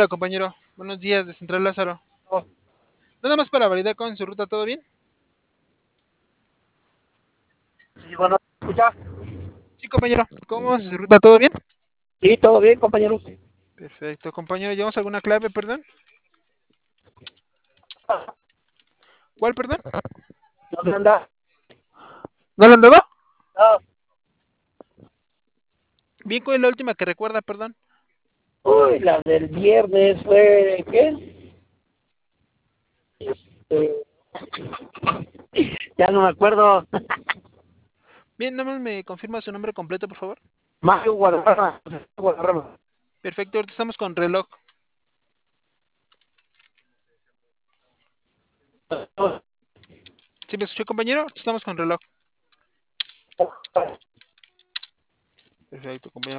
Hola, compañero. Buenos días de Central Lázaro. Nada más para validar con su ruta, ¿todo bien? Sí, bueno, ¿me escucha? Sí, compañero. ¿Cómo va su ruta? ¿Todo bien? Sí, todo bien, compañero. Perfecto, compañero. ¿Llevamos alguna clave, perdón? ¿Cuál, perdón? ¿Dónde anda? ¿No lo andaba? Ah, Bien, ¿cuál es la última que recuerda, perdón? uy, la del viernes fue, ¿qué? Este, ya no me acuerdo. Bien, nada más me confirma su nombre completo, por favor. Mario Guadarrama. Guadarrama. Perfecto, ahorita estamos con reloj. ¿Sí me escuchó, compañero? Ahorita estamos con reloj. Perfecto, compañero.